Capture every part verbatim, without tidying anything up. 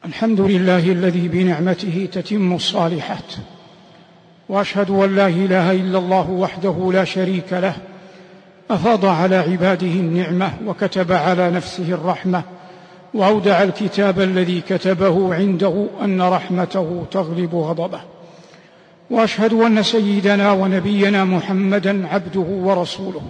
الحمد لله الذي بنعمته تتم الصالحات، وأشهد أن لا إله إلا الله وحده لا شريك له، أفاض على عباده النعمة وكتب على نفسه الرحمة، وأودع الكتاب الذي كتبه عنده أن رحمته تغلب غضبه. وأشهد أن سيدنا ونبينا محمدًا عبده ورسوله،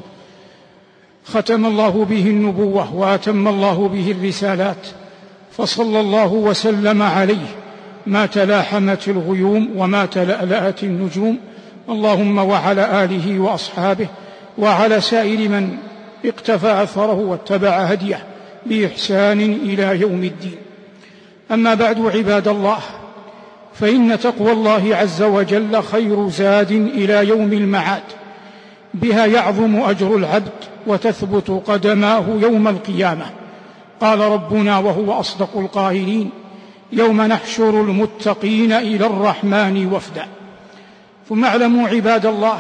ختم الله به النبوة وأتم الله به الرسالات، فصلى الله وسلم عليه ما تلاحمت الغيوم وما تلألأت النجوم، اللهم وعلى آله وأصحابه وعلى سائر من اقتفى أثره واتبع هديه بإحسان إلى يوم الدين. أما بعد، عباد الله، فإن تقوى الله عز وجل خير زاد إلى يوم المعاد، بها يعظم أجر العبد وتثبت قدماه يوم القيامة. قال ربنا وهو أصدق القائلين: يوم نحشر المتقين إلى الرحمن وفدا. ثم اعلموا عباد الله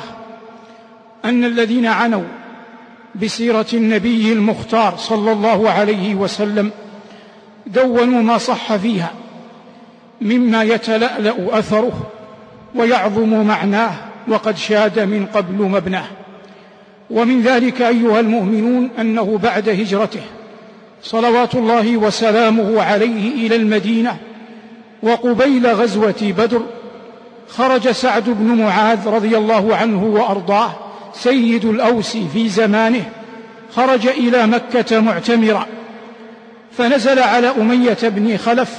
أن الذين عنوا بسيرة النبي المختار صلى الله عليه وسلم دونوا ما صح فيها مما يتلألأ أثره ويعظم معناه وقد شاد من قبل مبناه. ومن ذلك أيها المؤمنون أنه بعد هجرته صلوات الله وسلامه عليه إلى المدينة وقبيل غزوة بدر، خرج سعد بن معاذ رضي الله عنه وأرضاه سيد الأوس في زمانه، خرج إلى مكة معتمرا، فنزل على أمية بن خلف،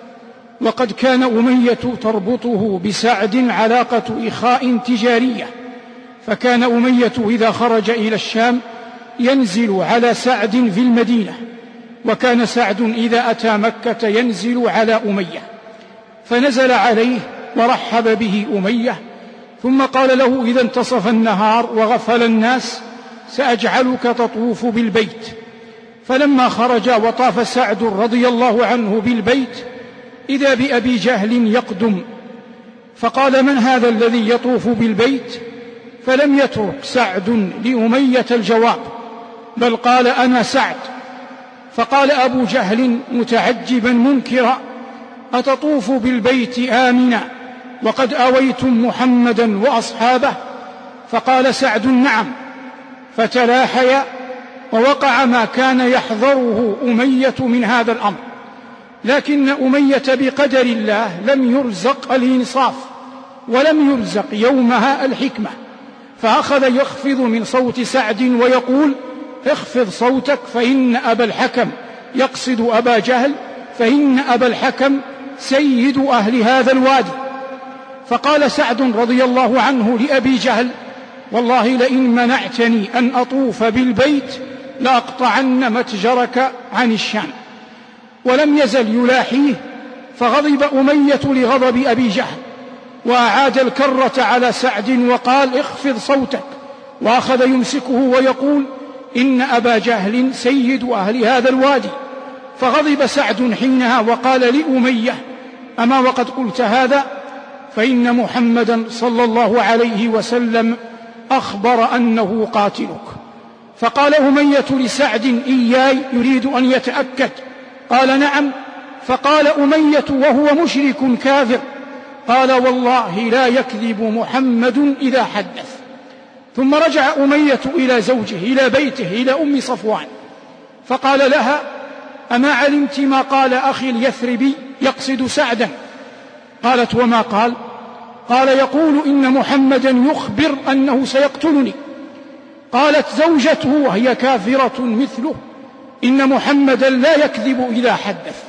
وقد كان أمية تربطه بسعد علاقة إخاء تجارية، فكان أمية إذا خرج إلى الشام ينزل على سعد في المدينة، وكان سعد إذا أتى مكة ينزل على أمية، فنزل عليه ورحب به أمية، ثم قال له: إذا انتصف النهار وغفل الناس سأجعلك تطوف بالبيت. فلما خرج وطاف سعد رضي الله عنه بالبيت إذا بأبي جهل يقدم، فقال: من هذا الذي يطوف بالبيت؟ فلم يترك سعد لأمية الجواب، بل قال: أنا سعد. فقال أبو جهل متعجبا منكرا: أتطوف بالبيت آمنا وقد آويتم محمدا وأصحابه؟ فقال سعد: نعم. فتلاحيا، ووقع ما كان يحذره أمية من هذا الأمر، لكن أمية بقدر الله لم يرزق الإنصاف ولم يرزق يومها الحكمة، فأخذ يخفض من صوت سعد ويقول: اخفض صوتك فإن أبا الحكم، يقصد أبا جهل، فإن أبا الحكم سيد أهل هذا الوادي. فقال سعد رضي الله عنه لأبي جهل: والله لئن منعتني أن أطوف بالبيت لأقطعن متجرك عن الشام. ولم يزل يلاحيه، فغضب أمية لغضب أبي جهل، وأعاد الكرة على سعد وقال: اخفض صوتك، وأخذ يمسكه ويقول: إن أبا جهل سيد أهل هذا الوادي. فغضب سعد حينها وقال لأمية: أما وقد قلت هذا؟ فإن محمدا صلى الله عليه وسلم أخبر أنه قاتلك. فقال أمية لسعد: إياي، يريد أن يتأكد. قال: نعم. فقال أمية وهو مشرك كافر: قال: والله لا يكذب محمد إذا حدث. ثم رجع أمية إلى زوجه إلى بيته إلى أم صفوان، فقال لها: أما علمت ما قال أخي اليثربي يقصد سعدا؟ قالت: وما قال؟ قال: يقول إن محمدا يخبر أنه سيقتلني. قالت زوجته وهي كافرة مثله: إن محمدا لا يكذب إذا حدث.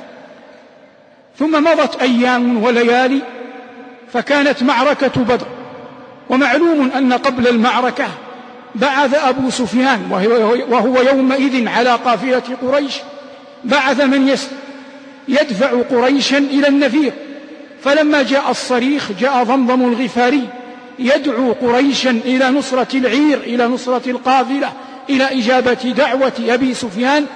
ثم مضت أيام وليالي، فكانت معركة بدر، ومعلوم أن قبل المعركة بعث أبو سفيان وهو يومئذ على قافلة قريش، بعث من يدفع قريشا إلى النفير. فلما جاء الصريخ جاء ضمضم الغفاري يدعو قريشا إلى نصرة العير، إلى نصرة القافلة، إلى إجابة دعوة أبي سفيان.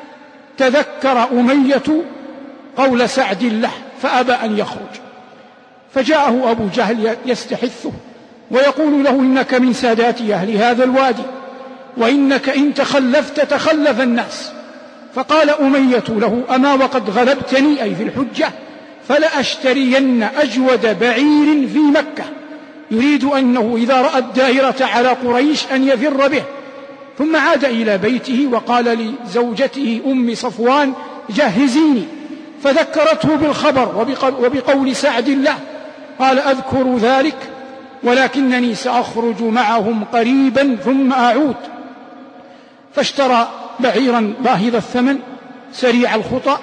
تذكر أمية قول سعد له فأبى أن يخرج، فجاءه أبو جهل يستحثه ويقول له: إنك من سادات أهل هذا الوادي، وإنك إن تخلفت تخلف الناس، فقال أمية له: أما وقد غلبتني أي في الحجة فلأشترين أجود بعير في مكة، يريد أنه إذا رأى الدائرة على قريش أن يفر به. ثم عاد إلى بيته وقال لزوجته أم صفوان: جهزيني. فذكرته بالخبر وبقول سعد له، قال: أذكر ذلك ولكنني سأخرج معهم قريبا ثم أعود. فاشترى بعيرا باهظ الثمن سريع الخطى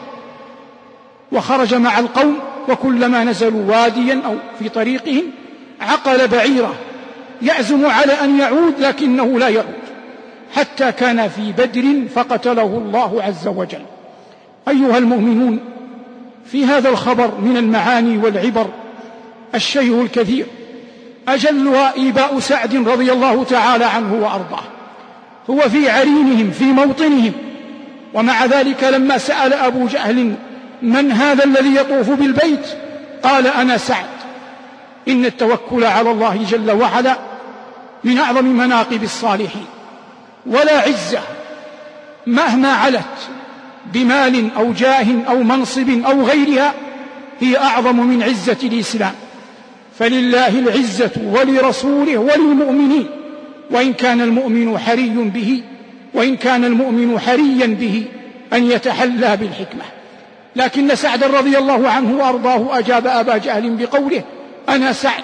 وخرج مع القوم، وكلما نزلوا واديا أو في طريقهم عقل بعيره يعزم على أن يعود لكنه لا يعود، حتى كان في بدر فقتله الله عز وجل. أيها المؤمنون، في هذا الخبر من المعاني والعبر الشيء الكثير، أجلها إيباء سعد رضي الله تعالى عنه وأرضاه. هو في عرينهم في موطنهم، ومع ذلك لما سأل أبو جهل: من هذا الذي يطوف بالبيت؟ قال: أنا سعد. إن التوكل على الله جل وعلا من أعظم مناقب الصالحين، ولا عزة مهما علت بمال أو جاه أو منصب أو غيرها هي أعظم من عزة الإسلام. فلله العزة ولرسوله وللمؤمنين، وإن كان المؤمن حري به وإن كان المؤمن حريا به أن يتحلى بالحكمة. لكن سعد رضي الله عنه وأرضاه أجاب أبا جهل بقوله: أنا سعد.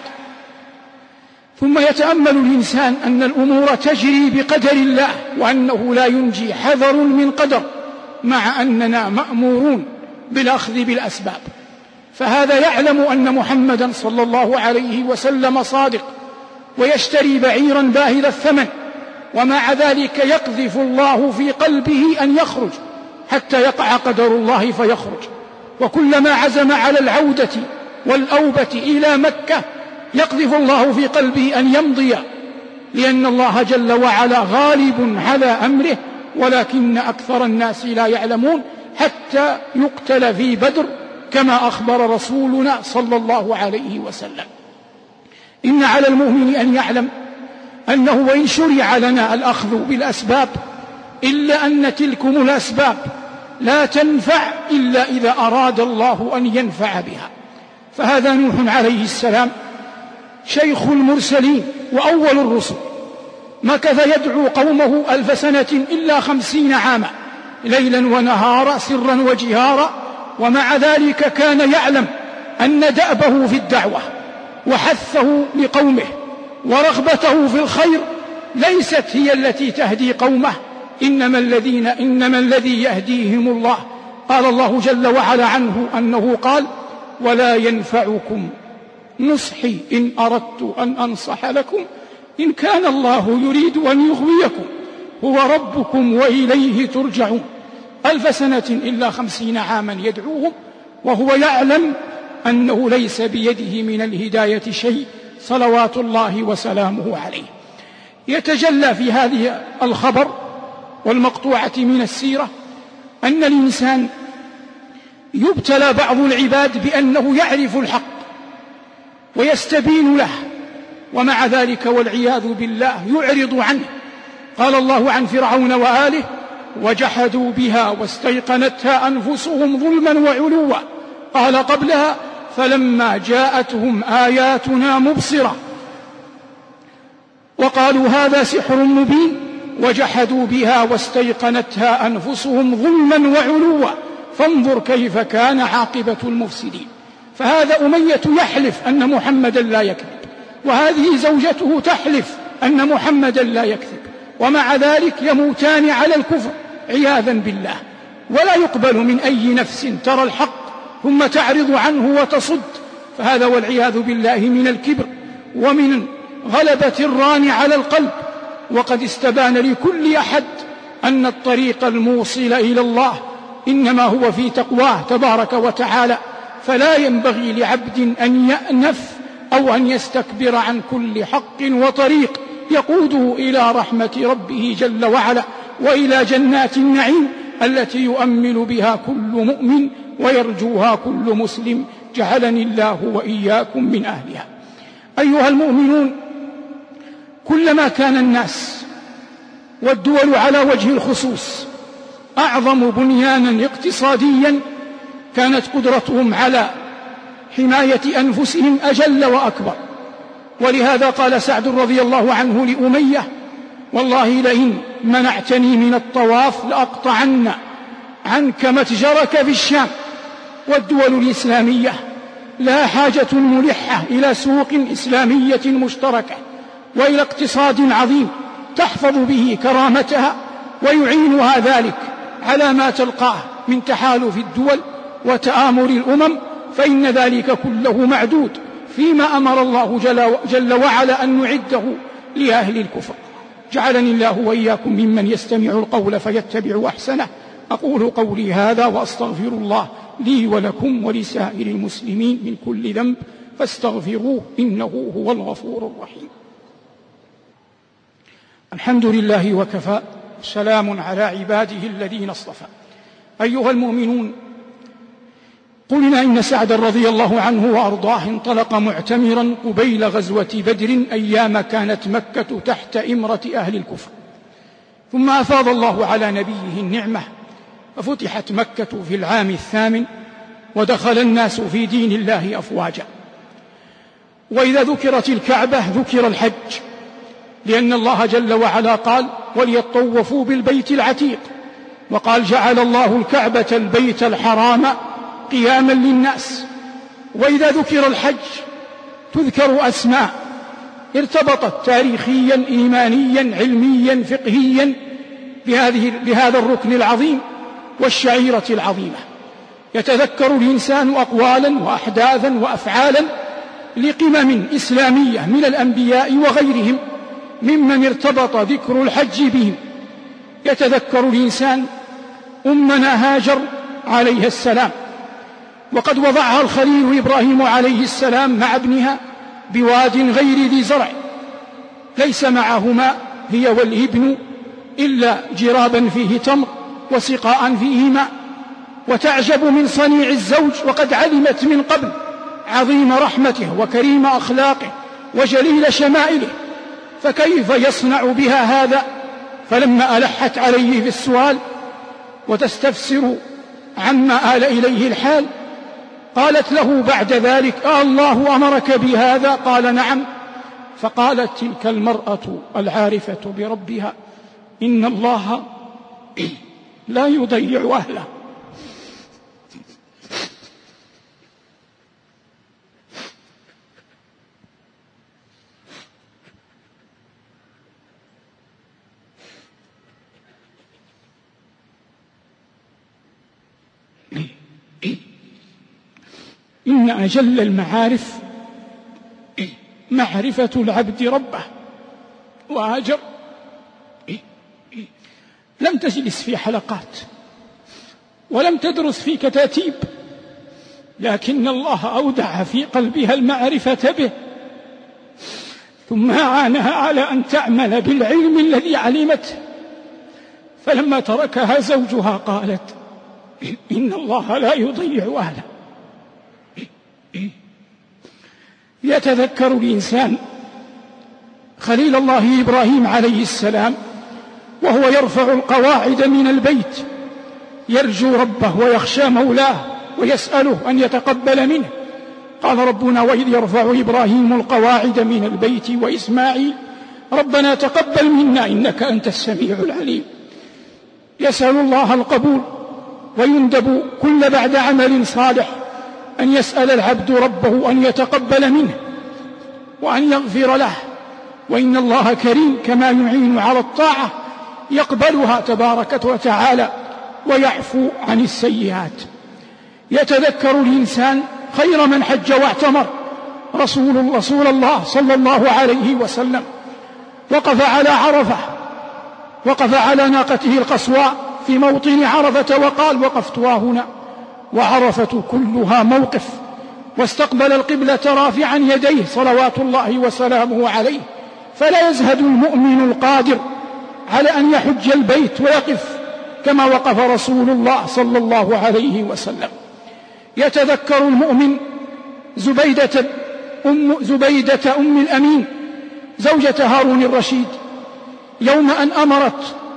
ثم يتأمل الإنسان أن الأمور تجري بقدر الله، وأنه لا ينجي حذر من قدر، مع أننا مأمورون بالأخذ بالأسباب. فهذا يعلم أن محمدا صلى الله عليه وسلم صادق، ويشتري بعيرا باهظ الثمن، ومع ذلك يقذف الله في قلبه أن يخرج حتى يقع قدر الله فيخرج. وكلما عزم على العودة والأوبة إلى مكة يقذف الله في قلبه أن يمضي، لأن الله جل وعلا غالب على أمره، ولكن أكثر الناس لا يعلمون، حتى يقتل في بدر كما أخبر رسولنا صلى الله عليه وسلم. إن على المؤمن أن يعلم أنه وإن شرع لنا الأخذ بالأسباب إلا أن تلكم الأسباب لا تنفع إلا إذا أراد الله أن ينفع بها. فهذا نوح عليه السلام شيخ المرسلين وأول الرسل، مكث يدعو قومه ألف سنة إلا خمسين عاما ليلا ونهارا سرا وجهارا، ومع ذلك كان يعلم أن دأبه في الدعوة وحثه لقومه ورغبته في الخير ليست هي التي تهدي قومه، إنما الذين إنما الذي يهديهم الله. قال الله جل وعلا عنه أنه قال: ولا ينفعكم نصحي إن أردت أن أنصح لكم إن كان الله يريد أن يغويكم هو ربكم وإليه ترجعون. ألف سنة إلا خمسين عاما يدعوهم وهو يعلم أنه ليس بيده من الهداية شيء، صلوات الله وسلامه عليه. يتجلى في هذه الخبر والمقطوعة من السيرة أن الإنسان يبتلى بعض العباد بأنه يعرف الحق ويستبين له، ومع ذلك والعياذ بالله يعرض عنه. قال الله عن فرعون وآله: وجحدوا بها واستيقنتها أنفسهم ظلما وعلوا. قال قبلها: فلما جاءتهم آياتنا مبصرة وقالوا هذا سحر مبين وجحدوا بها واستيقنتها أنفسهم ظلما وعلوا فانظر كيف كان عاقبة المفسدين. فهذا أمية يحلف أن محمدا لا يكذب، وهذه زوجته تحلف أن محمدا لا يكذب، ومع ذلك يموتان على الكفر عياذا بالله. ولا يقبل من أي نفس ترى الحق ثم تعرض عنه وتصد، فهذا والعياذ بالله من الكبر ومن غلبة الران على القلب. وقد استبان لكل أحد أن الطريق الموصل إلى الله إنما هو في تقواه تبارك وتعالى، فلا ينبغي لعبد أن يأنف أو أن يستكبر عن كل حق وطريق يقوده إلى رحمة ربه جل وعلا وإلى جنات النعيم التي يؤمل بها كل مؤمن ويرجوها كل مسلم، جعلني الله وإياكم من أهلها. أيها المؤمنون، كلما كان الناس والدول على وجه الخصوص أعظم بنيانا اقتصاديا كانت قدرتهم على حماية أنفسهم أجل وأكبر. ولهذا قال سعد رضي الله عنه لأمية: والله لئن منعتني من الطواف لأقطعن عنك متجرك في الشام. والدول الإسلامية لها حاجة ملحة إلى سوق إسلامية مشتركة وإلى اقتصاد عظيم تحفظ به كرامتها ويعينها ذلك على ما تلقاه من تحالف الدول وتآمر الأمم، فإن ذلك كله معدود فيما أمر الله جل وعلا أن نعده لأهل الكفر. جعلني الله وإياكم ممن يستمع القول فيتبع أحسنه. أقول قولي هذا وأستغفر الله لي ولكم ولسائر المسلمين من كل ذنب فاستغفروه إنه هو الغفور الرحيم. الحمد لله وكفى، سلام على عباده الذين اصطفى. أيها المؤمنون، قلنا إن سعدا رضي الله عنه وأرضاه انطلق معتمرا قبيل غزوة بدر أيام كانت مكة تحت إمرة أهل الكفر، ثم أفاض الله على نبيه النعمة ففتحت مكة في العام الثامن ودخل الناس في دين الله أفواجا. وإذا ذكرت الكعبة ذكر الحج، لأن الله جل وعلا قال: وليطوفوا بالبيت العتيق، وقال: جعل الله الكعبة البيت الحرام قياما للناس. وإذا ذكر الحج تذكر أسماء ارتبطت تاريخيا إيمانيا علميا فقهيا بهذه بهذا الركن العظيم والشعيرة العظيمة. يتذكر الإنسان أقوالا وأحداثا وأفعالا لقمم إسلامية من الأنبياء وغيرهم ممن ارتبط ذكر الحج بهم. يتذكر الإنسان أمنا هاجر عليها السلام، وقد وضعها الخليل إبراهيم عليه السلام مع ابنها بواد غير ذي زرع ليس معهما هي والابن إلا جرابا فيه تمر وسقاء فيه ماء. وتعجب من صنيع الزوج وقد علمت من قبل عظيم رحمته وكريم أخلاقه وجليل شمائله، فكيف يصنع بها هذا؟ فلما ألحت عليه في السؤال وتستفسر عما آل إليه الحال قالت له بعد ذلك: آه الله أمرك بهذا؟ قال: نعم. فقالت تلك المرأة العارفة بربها: إن الله لا يضيع أهله. إن أجل المعارف معرفة العبد ربه. وهاجر لم تجلس في حلقات ولم تدرس في كتاتيب، لكن الله أودع في قلبها المعرفة به، ثم أعانها على أن تعمل بالعلم الذي علمته. فلما تركها زوجها قالت: إن الله لا يضيع أهله. يتذكر الإنسان خليل الله إبراهيم عليه السلام وهو يرفع القواعد من البيت يرجو ربه ويخشى مولاه ويسأله أن يتقبل منه. قال ربنا: وإذ يرفع إبراهيم القواعد من البيت وإسماعيل ربنا تقبل منا إنك أنت السميع العليم. يسأل الله القبول، ويندب كل بعد عمل صالح أن يسأل العبد ربه أن يتقبل منه وأن يغفر له، وإن الله كريم كما يعين على الطاعة يقبلها تبارك وتعالى ويعفو عن السيئات. يتذكر الإنسان خير من حج واعتمر رسول, رسول الله صلى الله عليه وسلم. وقف على عرفة، وقف على ناقته القصواء في موطن عرفة وقال: وقفت هنا وعرفة كلها موقف. واستقبل القبلة رافعا يديه صلوات الله وسلامه عليه. فلا يزهد المؤمن القادر على أن يحج البيت ويقف كما وقف رسول الله صلى الله عليه وسلم. يتذكر المؤمن زبيدة أم, زبيدة أم الأمين زوجة هارون الرشيد يوم أن أمرت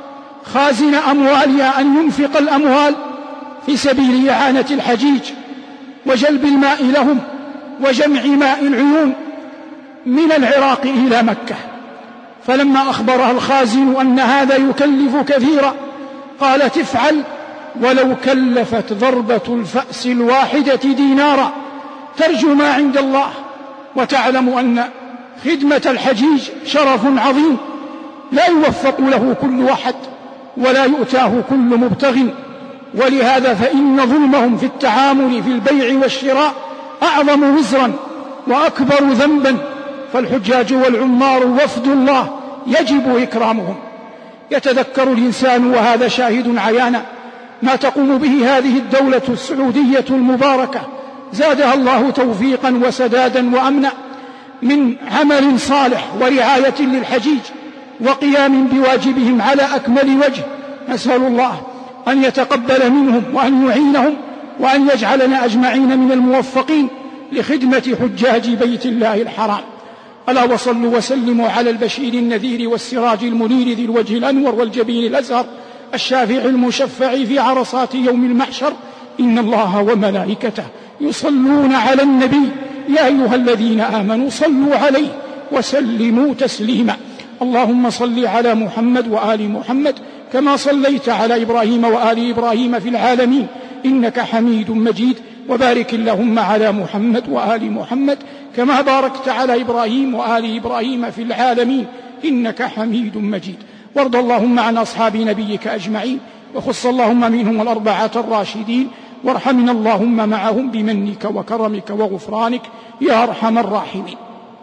خازن أموالها أن ينفق الأموال في سبيل إعانة الحجيج وجلب الماء لهم وجمع ماء العيون من العراق إلى مكة. فلما أخبرها الخازن أن هذا يكلف كثيرا قالت افعل ولو كلفت ضربة الفأس الواحدة دينارا، ترجو ما عند الله وتعلم أن خدمة الحجيج شرف عظيم لا يوفق له كل أحد ولا يؤتاه كل مبتغ، ولهذا فإن ظلمهم في التعامل في البيع والشراء أعظم وزرا وأكبر ذنبا، فالحجاج والعمار وفد الله يجب إكرامهم. يتذكر الإنسان وهذا شاهد عيانا ما تقوم به هذه الدولة السعودية المباركة زادها الله توفيقا وسدادا وأمنا من عمل صالح ورعاية للحجيج وقيام بواجبهم على أكمل وجه. نسأل الله أن يتقبل منهم وأن يعينهم وأن يجعلنا أجمعين من الموفقين لخدمة حجاج بيت الله الحرام. ألا وصلوا وسلموا على البشير النذير والسراج المنير ذي الوجه الأنور والجبين الأزهر الشافع المشفع في عرصات يوم المحشر. إن الله وملائكته يصلون على النبي يا أيها الذين آمنوا صلوا عليه وسلموا تسليما. اللهم صل على محمد وآل محمد كما صليت على إبراهيم وآل إبراهيم في العالمين إنك حميد مجيد، وبارك اللهم على محمد وآل محمد كما باركت على إبراهيم وآل إبراهيم في العالمين إنك حميد مجيد. وارض اللهم عن أصحاب نبيك أجمعين، وخص اللهم منهم الأربعة الراشدين، وارحمنا اللهم معهم بمنك وكرمك وغفرانك يا أرحم الراحمين.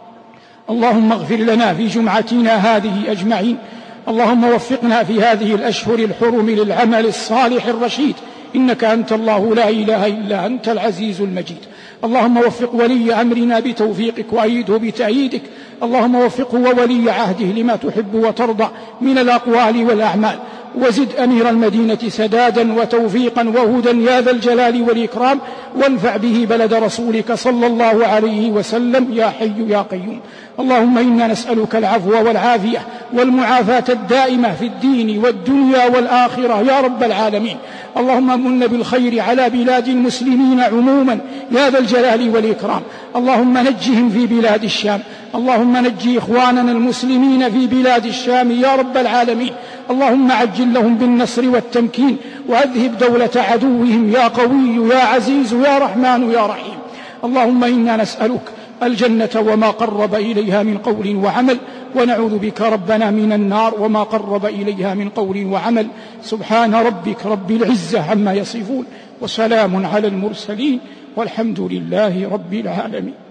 اللهم اغفر لنا في جمعتنا هذه أجمعين. اللهم وفقنا في هذه الأشهر الحرم للعمل الصالح الرشيد، إنك أنت الله لا إله إلا أنت العزيز المجيد. اللهم وفق ولي أمرنا بتوفيقك وأيده بتأييدك. اللهم وفقه وولي عهده لما تحب وترضى من الأقوال والأعمال، وزد أمير المدينة سدادا وتوفيقا وهدى يا ذا الجلال والإكرام، وانفع به بلد رسولك صلى الله عليه وسلم يا حي يا قيوم. اللهم إنا نسألك العفو والعافية والمعافاة الدائمة في الدين والدنيا والآخرة يا رب العالمين. اللهم من بالخير على بلاد المسلمين عموما يا ذا الجلال والإكرام. اللهم نجهم في بلاد الشام، اللهم نجي إخواننا المسلمين في بلاد الشام يا رب العالمين. اللهم عجل لهم بالنصر والتمكين، وأذهب دولة عدوهم يا قوي يا عزيز يا رحمن يا رحيم. اللهم إنا نسألك الجنة وما قرب إليها من قول وعمل، ونعوذ بك ربنا من النار وما قرب إليها من قول وعمل. سبحان ربك رب العزة عما يصفون، وسلام على المرسلين، والحمد لله رب العالمين.